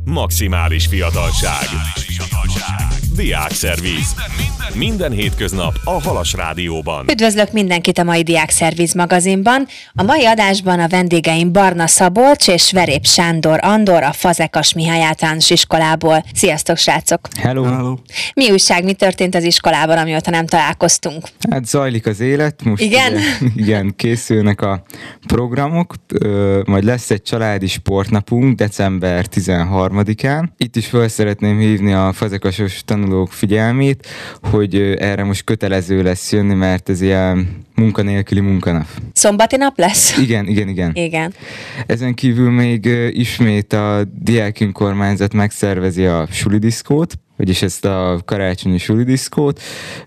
Maximális fiatalság. Diákszerviz. Minden hétköznap a Halas Rádióban. Üdvözlök mindenkit a mai Diákszerviz magazinban. A mai adásban a vendégeim Barna Szabolcs és Verép Sándor Andor a Fazekas Mihály Általános Iskolából. Sziasztok, srácok! Hello! Mi újság, mi történt az iskolában, amióta nem találkoztunk? Hát zajlik az élet, most igen? Igen, készülnek a programok, majd lesz egy családi sportnapunk december 13-án. Itt is fel szeretném hívni a fazekasos tanulók figyelmét, hogy erre most kötelező lesz jönni, mert ez ilyen munkanélküli munkanap. Szombati nap lesz? Igen. Ezen kívül még ismét a diák önkormányzat megszervezi a sulidiszkót, vagyis ezt a karácsonyi sulidiszkót.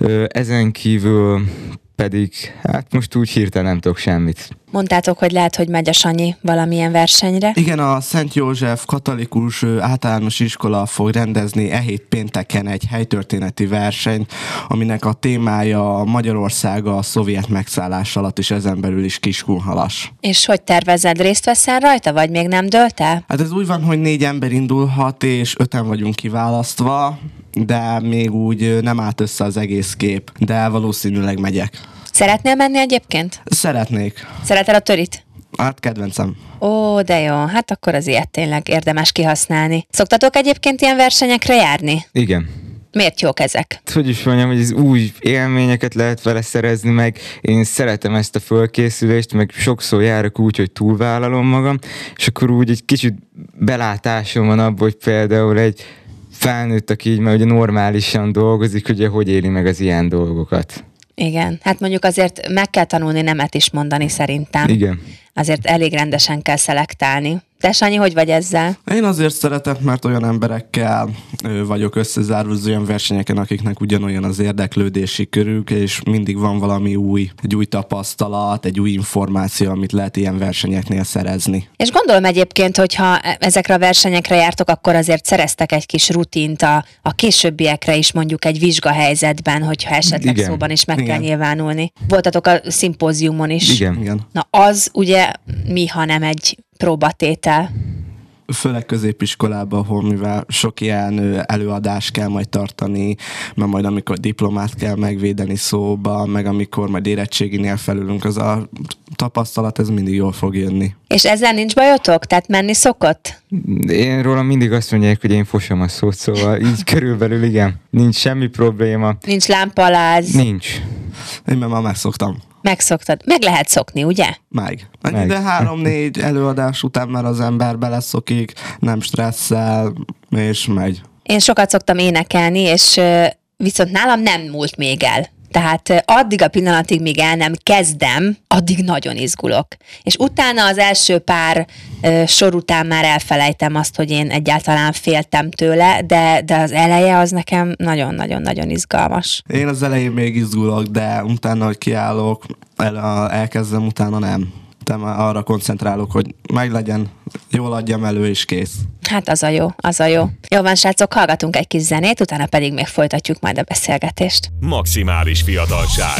Ezen kívül pedig, hát most úgy hirtelen nem tudok semmit. Mondtátok, hogy lehet, hogy megy a Sanyi valamilyen versenyre? Igen, a Szent József Katolikus Általános Iskola fog rendezni hét pénteken egy helytörténeti versenyt, aminek a témája Magyarország a szovjet megszállás alatt, és ezen belül is Kiskunhalas. És hogy tervezed, részt veszel rajta, vagy még nem dőlt el? Hát ez úgy van, hogy 4 ember indulhat, és 5-en vagyunk kiválasztva, de még úgy nem állt össze az egész kép, de valószínűleg megyek. Szeretnél menni egyébként? Szeretnék. Szereted a törit? Hát kedvencem. Ó, de jó, hát akkor az ilyet tényleg érdemes kihasználni. Szoktatok egyébként ilyen versenyekre járni? Igen. Miért jók ezek? Hogy is mondjam, hogy ez új élményeket lehet vele szerezni meg. Én szeretem ezt a fölkészülést, meg sokszor járok úgy, hogy túlvállalom magam, és akkor úgy egy kicsit belátásom van abban, hogy például egy felnőtt, aki így már ugye normálisan dolgozik, ugye hogy éli meg az ilyen dolgokat. Igen, hát mondjuk azért meg kell tanulni nemet is mondani szerintem. Igen. Azért elég rendesen kell szelektálni. Te, Sanyi, hogy vagy ezzel? Én azért szeretek, mert olyan emberekkel vagyok összezárva az olyan versenyeken, akiknek ugyanolyan az érdeklődési körük, és mindig van valami új, egy új tapasztalat, egy új információ, amit lehet ilyen versenyeknél szerezni. És gondolom egyébként, hogyha ezekre a versenyekre jártok, akkor azért szereztek egy kis rutint a későbbiekre is, mondjuk egy vizsgahelyzetben, hogyha esetleg igen. Szóban is meg Igen. kell nyilvánulni. Voltatok a szimpóziumon is. Igen. Na az ugye mi, ha nem egy próbatétel? Főleg középiskolában, ahol mivel sok ilyen előadást kell majd tartani, mert majd amikor diplomát kell megvédeni szóba, meg amikor majd érettséginél felülünk, az a tapasztalat, ez mindig jól fog jönni. És ezzel nincs bajotok? Tehát menni szokott? Én rólam mindig azt mondják, hogy én fosom a szót, szóval így körülbelül igen. Nincs semmi probléma. Nincs lámpaláz? Nincs. Én már megszoktam. Megszoktad. Meg lehet szokni, ugye? Meg. Meg. De 3-4 előadás után már az ember beleszokik, nem stresszel, és megy. Én sokat szoktam énekelni, és viszont nálam nem múlt még el. Tehát addig a pillanatig, míg el nem kezdem, addig nagyon izgulok. És utána az első pár sor után már elfelejtem azt, hogy én egyáltalán féltem tőle, de az eleje az nekem nagyon-nagyon-nagyon izgalmas. Én az elején még izgulok, de utána, hogy kiállok, elkezdem, utána nem. De már arra koncentrálok, hogy meglegyen, jól adjam elő, és kész. Hát az a jó, az a jó. Jó van, srácok, hallgatunk egy kis zenét, utána pedig még folytatjuk majd a beszélgetést. Maximális fiatalság.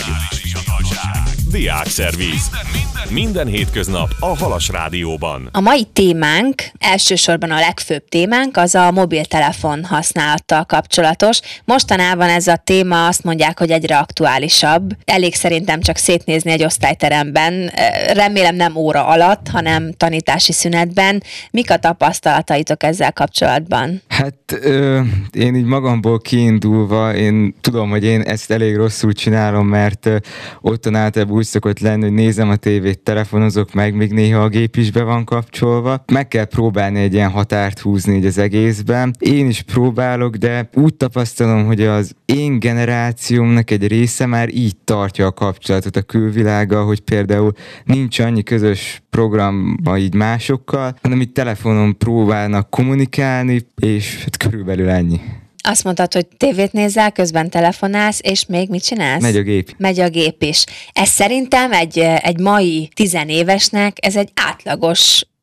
Diákszerviz. Minden hétköznap a Halas Rádióban. A mai témánk, elsősorban a legfőbb témánk, az a mobiltelefon használattal kapcsolatos. Mostanában ez a téma, azt mondják, hogy egyre aktuálisabb. Elég szerintem csak szétnézni egy osztályteremben, remélem nem óra alatt, hanem tanítási szünetben. Mik a tapasztalataitok ezzel kapcsolatban? Hát én így magamból kiindulva, én tudom, hogy én ezt elég rosszul csinálom, mert otthon általában úgy szokott lenni, hogy nézem a tévét, telefonozok meg, még néha a gép is be van kapcsolva. Meg kell próbálni egy ilyen határt húzni így az egészben. Én is próbálok, de úgy tapasztalom, hogy az én generációmnak egy része már így tartja a kapcsolatot a külvilággal, hogy például nincs annyi közös programa így másokkal, hanem így telefonon próbálnak kommunikálni, és hát körülbelül ennyi. Azt mondtad, hogy tévét nézel, közben telefonálsz, és még mit csinálsz? Megy a gép. Megy a gép is. Ez szerintem egy mai 10 évesnek ez egy átlagos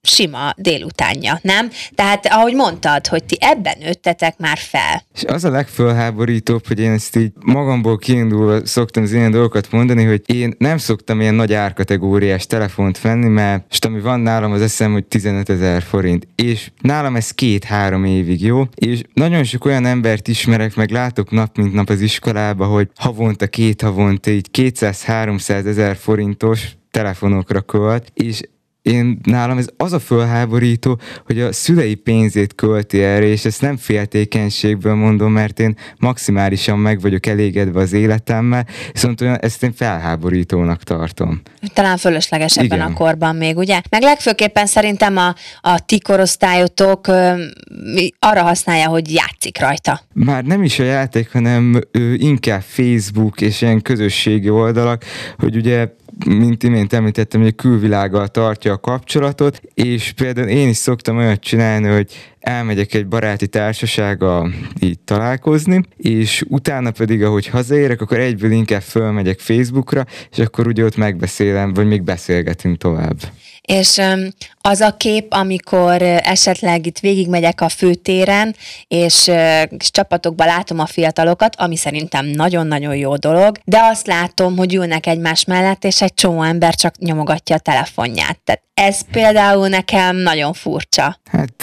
sima délutánja, nem? Tehát ahogy mondtad, hogy ti ebben nőttetek már fel. És az a legfölháborítóbb, hogy én ezt így magamból kiindulva szoktam az ilyen dolgokat mondani, hogy én nem szoktam ilyen nagy árkategóriás telefont venni, mert most ami van nálam, az eszem, hogy 15 000 forint. És nálam ez 2-3 évig jó, és nagyon sok olyan embert ismerek, meg látok nap mint nap az iskolába, hogy havonta így 200-300 000 forintos telefonokra költ, és nálam ez az a fölháborító, hogy a szülei pénzét költi erre, és ezt nem féltékenységből mondom, mert én maximálisan meg vagyok elégedve az életemmel, viszont ezt én felháborítónak tartom. Talán fölösleges ebben a korban még, ugye? Meg legfőképpen szerintem a ti korosztályotok arra használja, hogy játszik rajta. Már nem is a játék, hanem inkább Facebook és ilyen közösségi oldalak, hogy ugye mint imént említettem, hogy a külvilággal tartja a kapcsolatot, és például én is szoktam olyat csinálni, hogy elmegyek egy baráti társasággal így találkozni, és utána pedig, ahogy hazaérek, akkor egyből inkább fölmegyek Facebookra, és akkor ugye ott megbeszélem, vagy még beszélgetünk tovább. És az a kép, amikor esetleg itt végigmegyek a főtéren, és csapatokban látom a fiatalokat, ami szerintem nagyon-nagyon jó dolog, de azt látom, hogy ülnek egymás mellett, és egy csomó ember csak nyomogatja a telefonját. Tehát ez például nekem nagyon furcsa.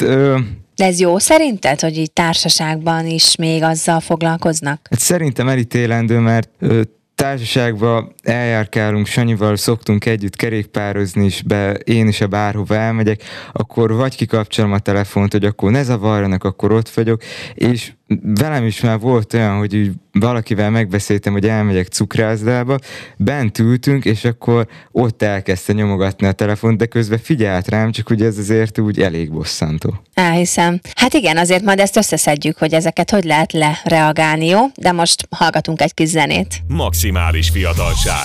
De ez jó szerinted, hogy így társaságban is még azzal foglalkoznak? Hát szerintem elítélendő, mert társaságban eljárkálunk, Sanyival szoktunk együtt kerékpározni is, én is bárhova elmegyek, akkor vagy kikapcsolom a telefont, hogy akkor ne zavarjanak, akkor ott vagyok, és velem is már volt olyan, hogy úgy valakivel megbeszéltem, hogy elmegyek cukrászdába, bent ültünk, és akkor ott elkezdte nyomogatni a telefont, de közben figyelt rám, csak ugye ez azért úgy elég bosszantó. Elhiszem. Hát igen, azért majd ezt összeszedjük, hogy ezeket hogy lehet lereagálni, jó? De most hallgatunk egy kis zenét. Maximális fiatalság.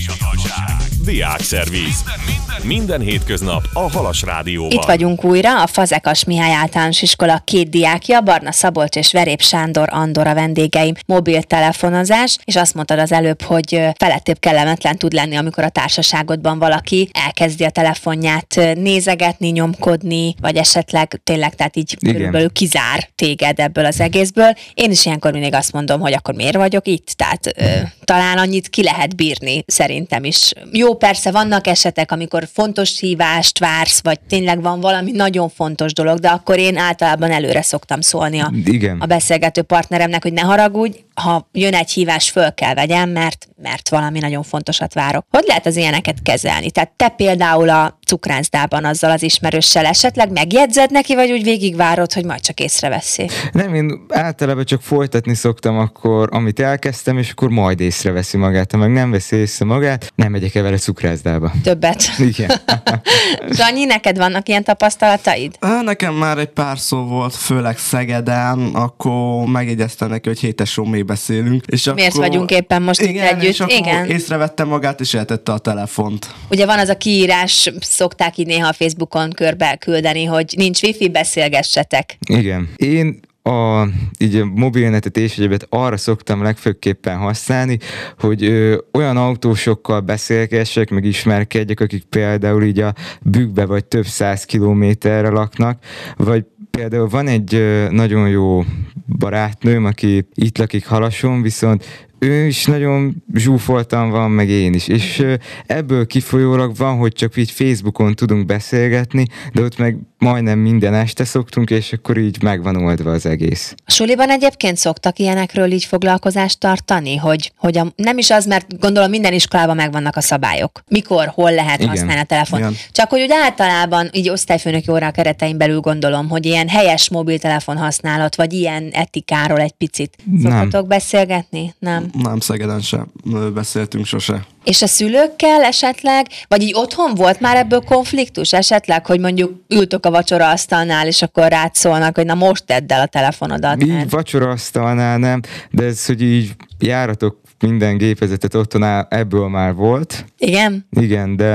Diákszerviz. Minden hétköznap a Halas Rádióban. Itt vagyunk újra, a Fazekas Mihály Általános Iskola 2 diákja, Barna Szabolcs és Verép Sándor Andor a vendégeim, mobiltelefonozás, és azt mondtad az előbb, hogy felettébb kellemetlen tud lenni, amikor a társaságodban valaki elkezdi a telefonját nézegetni, nyomkodni, vagy esetleg tényleg, tehát így körülbelül kizár téged ebből az egészből. Én is ilyenkor mindig azt mondom, hogy akkor miért vagyok itt? Tehát talán annyit ki lehet bírni, szerintem is. Jó, persze vannak esetek, amikor fontos hívást vársz, vagy tényleg van valami nagyon fontos dolog, de akkor én általában előre szoktam szólni a beszélgető partneremnek, hogy ne haragudj, ha jön egy hívás, föl kell vegyem, mert valami nagyon fontosat várok. Hogy lehet az ilyeneket kezelni? Tehát te például a cukrászdában azzal az ismerőssel esetleg megjegyzed neki, vagy úgy végigvárod, hogy majd csak észreveszi? Nem, én általában csak folytatni szoktam akkor, amit elkezdtem, és akkor majd észreveszi magát. Ha meg nem veszi észre magát, nem megyek el vele cukrászdába. Többet. Igen. Zsanyi, neked vannak ilyen tapasztalataid? Nekem már egy pár szó volt, főleg Szegeden, akkor megjegyeztem neki, hogy hétesról még beszélünk. És miért akkor, vagyunk éppen most itt együtt? És akkor észrevette magát, és eltette a telefont. Ugye van az a kiírás, szokták így néha a Facebookon körbe küldeni, hogy nincs wifi, beszélgessetek. Igen. Én így a mobilnetet és egyébet arra szoktam legfőképpen használni, hogy olyan autósokkal beszélgessek, meg ismerkedjek, akik például így a bükkbe vagy több 100 kilométerre laknak, vagy például van egy nagyon jó barátnőm, aki itt lakik Halason, viszont ő is nagyon zsúfoltan van, meg én is. És ebből kifolyólag van, hogy csak így Facebookon tudunk beszélgetni, de ott meg majdnem minden este szoktunk, és akkor így meg van oldva az egész. A suliban egyébként szoktak ilyenekről így foglalkozást tartani, hogy nem is az, mert gondolom minden iskolában megvannak a szabályok. Mikor, hol lehet használni a telefon. Igen. Csak hogy úgy általában, így osztályfőnöki órák keretein belül gondolom, hogy ilyen helyes mobiltelefon használat, vagy ilyen etikáról egy picit szoktatok beszélgetni? Nem, Szegeden sem beszéltünk sose. És a szülőkkel esetleg, vagy így otthon volt már ebből konfliktus esetleg, hogy mondjuk ültök a vacsoraasztalnál, és akkor rád szólnak, hogy na most tedd el a telefonodat. Így vacsoraasztalnál nem, de ez, hogy így járatok minden gépezetet otthon ebből már volt. Igen? Igen, de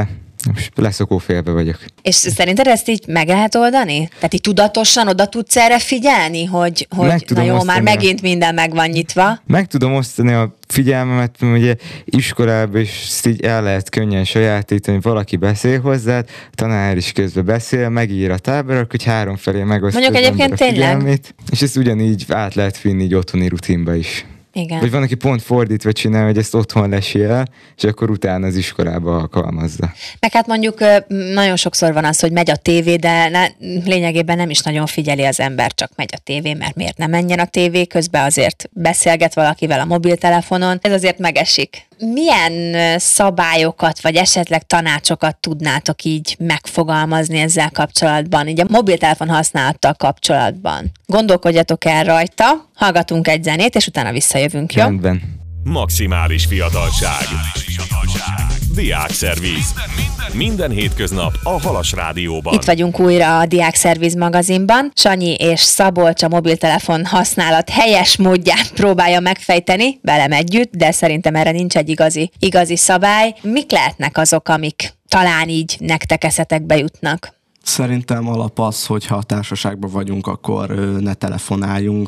Most leszokó félbe vagyok. És szerinted ezt így meg lehet oldani? Tehát így tudatosan oda tudsz erre figyelni, hogy na jó, már megint minden meg van nyitva? Meg tudom osztani a figyelmemet, mert ugye iskolában is ezt így el lehet könnyen sajátítani, valaki beszél hozzád, tanár is közben beszél, megír a táblára, hogy 3 felé megosztja az ember a figyelmét, és ezt ugyanígy át lehet vinni így otthoni rutinba is. Igen. Vagy van, aki pont fordítva csinál, hogy ezt otthon lesél, és akkor utána az iskolába alkalmazza. Meg hát mondjuk nagyon sokszor van az, hogy megy a tévé, de lényegében nem is nagyon figyeli az ember, csak megy a tévé, mert miért nem menjen a tévé, közben azért beszélget valakivel a mobiltelefonon, ez azért megesik. Milyen szabályokat, vagy esetleg tanácsokat tudnátok így megfogalmazni ezzel kapcsolatban, így a mobiltelefon használattal kapcsolatban? Gondolkodjatok el rajta, hallgatunk egy zenét, és utána visszajövünk, jó? Rendben. Maximális fiatalság. Diákszerviz. Minden hétköznap a Halas Rádióban. Itt vagyunk újra a Diákszerviz magazinban. Sanyi és Szabolcs a mobiltelefon használat helyes módját próbálja megfejteni, velem együtt, de szerintem erre nincs egy igazi szabály. Mik lehetnek azok, amik talán így nektek eszetekbe jutnak? Szerintem alap az, hogy ha a társaságban vagyunk, akkor ne telefonáljunk,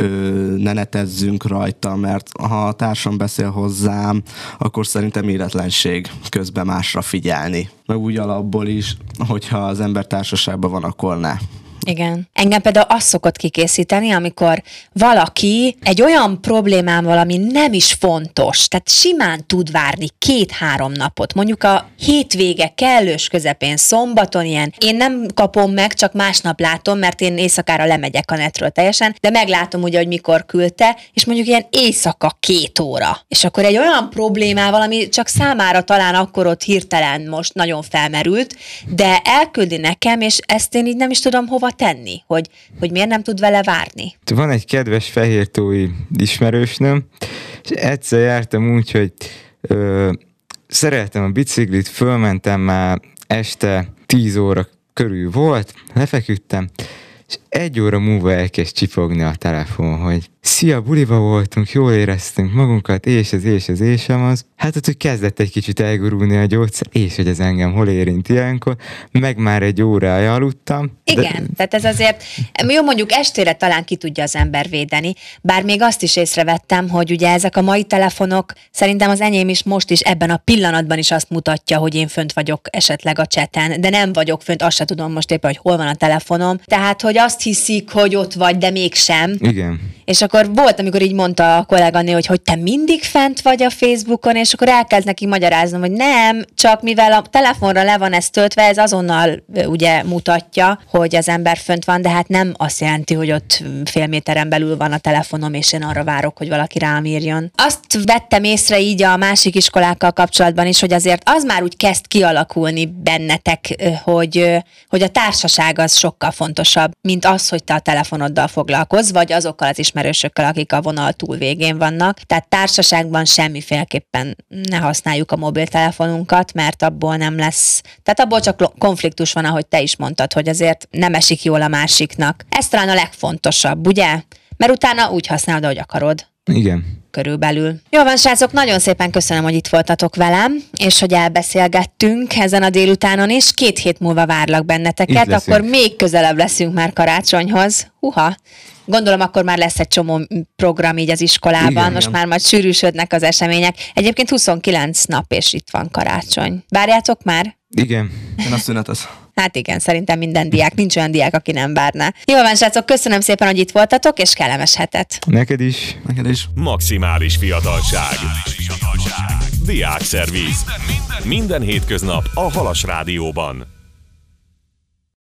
ne netezzünk rajta, mert ha a társam beszél hozzám, akkor szerintem illetlenség közben másra figyelni. Meg úgy alapból is, hogyha az ember társaságban van, akkor ne. Igen. Engem például azt szokott kikészíteni, amikor valaki egy olyan problémával, ami nem is fontos, tehát simán tud várni 2-3 napot, mondjuk a hétvége kellős közepén, szombaton ilyen, én nem kapom meg, csak másnap látom, mert én éjszakára lemegyek a netről teljesen, de meglátom ugye, hogy mikor küldte, és mondjuk ilyen éjszaka 2 óra. És akkor egy olyan problémával, ami csak számára talán akkor ott hirtelen most nagyon felmerült, de elküldi nekem, és ezt én így nem is tudom hova tenni, hogy miért nem tud vele várni. Van egy kedves fehértói ismerősnöm, és egyszer jártam úgy, hogy szereltem a biciklit, fölmentem már este 10 óra körül volt, lefeküdtem, és 1 óra múlva elkezd csipogni a telefon, hogy szia, buliba voltunk, jól éreztünk magunkat, és az. Hát ott, hogy kezdett egy kicsit elgurulni a gyógyszer, és hogy ez engem hol érint ilyenkor, meg már 1 órája aludtam. Igen, tehát ez azért, jó, mondjuk estére talán ki tudja az ember védeni, bár még azt is észrevettem, hogy ugye ezek a mai telefonok, szerintem az enyém is most is ebben a pillanatban is azt mutatja, hogy én fönt vagyok esetleg a cseten, de nem vagyok fönt, azt se tudom most éppen, hogy hol van a telefonom, tehát, hogy azt hiszik, hogy ott vagy, de mégsem. Igen. És akkor volt, amikor így mondta a kolléganő, hogy te mindig fent vagy a Facebookon, és akkor elkezd neki magyaráznom, hogy nem, csak mivel a telefonra le van ez töltve, ez azonnal ugye mutatja, hogy az ember fönt van, de hát nem azt jelenti, hogy ott fél méteren belül van a telefonom, és én arra várok, hogy valaki rám írjon. Azt vettem észre így a másik iskolákkal kapcsolatban is, hogy azért az már úgy kezd kialakulni bennetek, hogy a társaság az sokkal fontosabb, mint az, hogy te a telefonoddal foglalkozz, vagy azokkal az ismerősökkel, akik a vonal túl végén vannak. Tehát társaságban semmiféleképpen ne használjuk a mobiltelefonunkat, mert abból nem lesz. Tehát abból csak konfliktus van, ahogy te is mondtad, hogy azért nem esik jól a másiknak. Ez talán a legfontosabb, ugye? Mert utána úgy használod, ahogy akarod. Igen. Körülbelül. Jó van, srácok, nagyon szépen köszönöm, hogy itt voltatok velem, és hogy elbeszélgettünk ezen a délutánon is. 2 hét múlva várlak benneteket, akkor még közelebb leszünk már karácsonyhoz. Gondolom, akkor már lesz egy csomó program így az iskolában, igen, most már majd sűrűsödnek az események. Egyébként 29 nap, és itt van karácsony. Várjátok már? Igen. Én a szünetet. Hát igen, szerintem minden diák, nincs olyan diák, aki nem várná. Jó van, srácok, köszönöm szépen, hogy itt voltatok, és kellemes hetet. Neked is. Neked is. Maximális fiatalság. Diákszerviz. Minden hétköznap a Halas Rádióban.